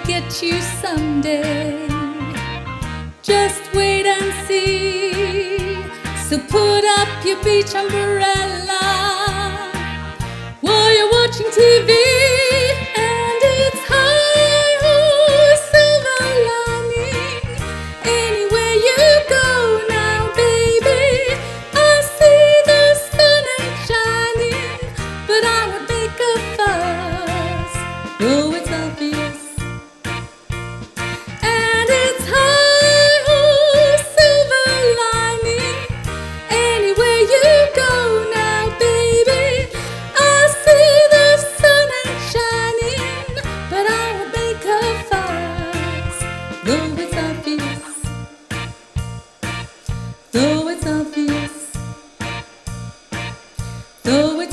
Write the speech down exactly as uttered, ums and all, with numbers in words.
get you someday. Just wait and see. So put up your beach umbrella while you're watching T V. And it's hi-ho, silver lining. Anywhere you go now, baby, I see the sun ain't shining, but I would make a fuss, though it's obvious. And it's hi-ho, silver lining. Anywhere you go now, baby, I see the sun ain't shining, but I would make a fuss, though it's obvious, though it's obvious, though